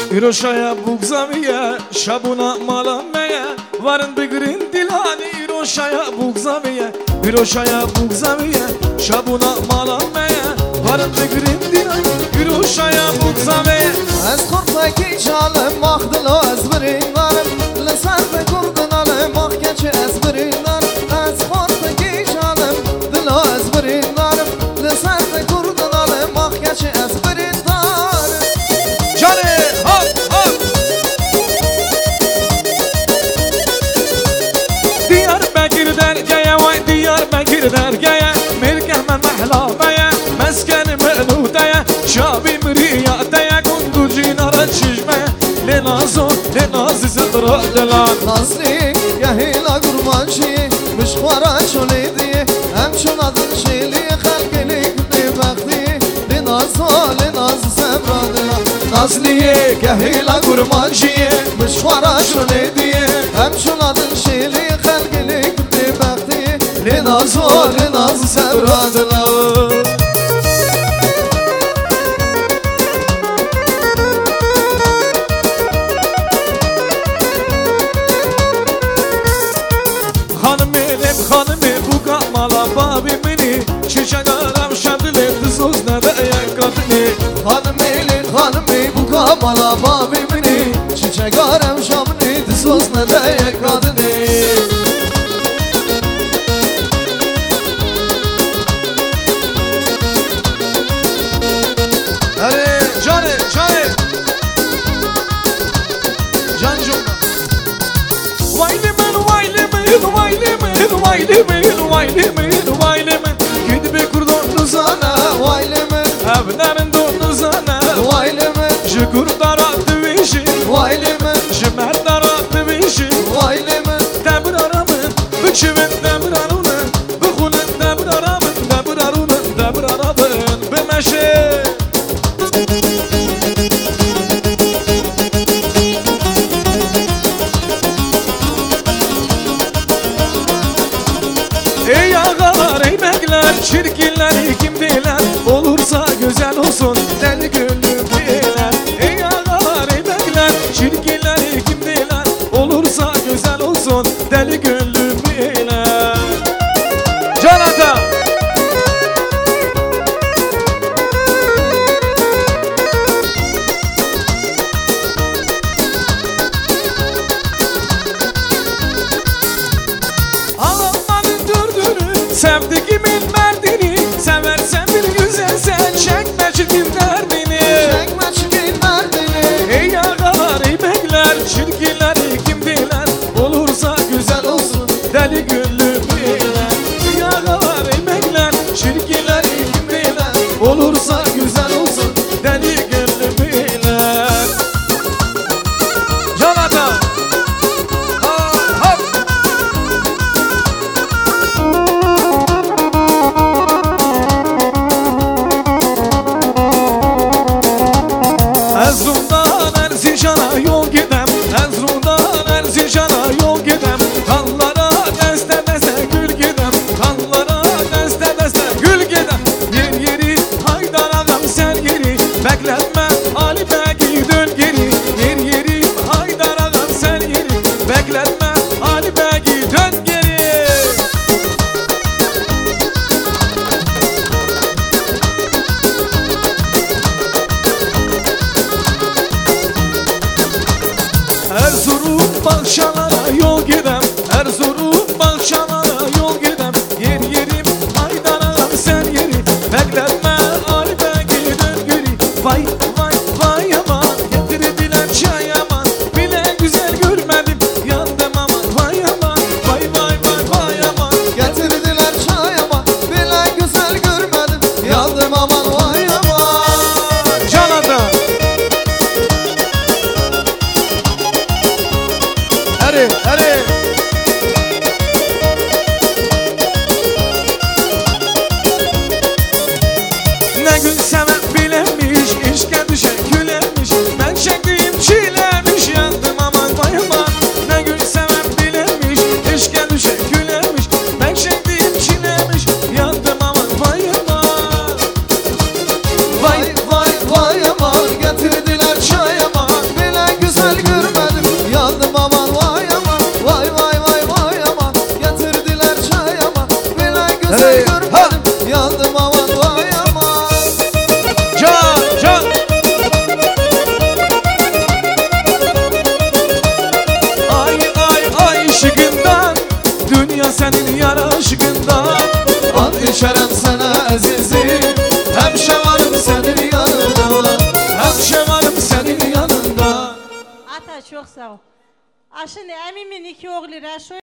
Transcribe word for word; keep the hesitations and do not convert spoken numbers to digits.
İroşaya bugzamiye, şabuna malameye, varın bigirin dilani. İroşaya bugzamiye, İroşaya bugzamiye, şabuna malameye, varın bigirin dilani. İroşaya bugzamiye. Ez korktaki çalım, vaktılı ezberinlarım, lisanda kurdunalım, vakgeçi ezberinlarım. Ez korktaki çalım, dilo ezberinlarım, lisanda kurdunalım, vakgeçi ezberinlarım. Canı hop hop. Diyarbakır dergeye, vay Diyarbakır dergeye, Mirkemen mahlameye, meskeni menudeye, şabi miriyateye, kundu cinara çişmeye, le nazo, le nazi zıdra delan. Nazli, yahila kurmancı, müşkvara şöyleydi, hem şunadın şeyli, halkeli gündü bakti, le nazo, le nazi semradına. Nazliye, yahila kurmancı, müşkvara şöyleydi, hem şunadın şeyli, halkeli gündü bakti, le nazo, le nazi semradına. Hanım benim hanımı bu kamala babimini, çiçek aram şemdile tuzuz ne de yakadını. Hanım elin hanımı bu kamala babimini, çiçek arem şamını, disos ne de yakadını. Hadi canı canı Cancım. Vaylimin vaylimin vaylimin vaylimin vaylimin vaylimin, gidi bir kurdon sana Vaylimin, evlerin donu sana vaylimin, Jıkur darattı vişi, vaylimin, jımer darattı vişi. vaylimin. Demir aramın, bıçımın demir arunun, bıkunun demir aramın, demir arunun, demir aramın, bemeşe. Ey ağalar, ey bekler, çirkinler kimdiler, olursa güzel olsun, deli gönlüm diler. Ey ağalar, ey bekler, çirkinler kimdiler, olursa güzel olsun, deli gönlüm diler. Canata. Ağlamanın dördünü, sevdiğimin merdini, seversen bir güzel sen, çekme çirkin derdini. Çekme çirkin derdini. Ey ağalar, ey bekler, çirkinler kimdiler, olursa güzel olsun, deli gönlüm diler. Ey ağalar, ey bekler, çirkinler kimdiler, olursa güzel olsun, deli gönlüm diler. Canata. Hop. Erzurum'dan Erzincan'a yol gidem, Erzurum'dan Erzincan'a yol gidem, kanlara deste deste gül gidem, kanlara deste deste gül gidem. Yer yeri Haydar ağam sen geri, bekletme Ali Bey'i dön geri. Yer yeri Haydar ağam sen geri, bekletme Ali Bey'i dön geri. Erzurum Balşalara yol gidem, Erzurum Balşalara yol gidem. Yer yerim Haydar ağam sen yeri, bekletme Ali Bey'i dön geri. Vay vay vay aman, getirdiler çay aman, bile güzel görmedim, yandım aman. Vay aman, vay vay vay vay aman. Getirdiler çay ama, bile güzel görmedim, yandım aman vay aman. Canada. Hadi hadi. Ne gün seven bilemiş, işke düşen gülemiş, ben çektiğim çilemiş, yandım aman vay aman. Ne gün seven bilemiş, işke düşen gülemiş, ben çektiğim çilemiş, yandım aman vay aman. Vay Vay vay vay aman, getirdiler çay ama, sağ ol. Aşını emimin iki oğlu Reşo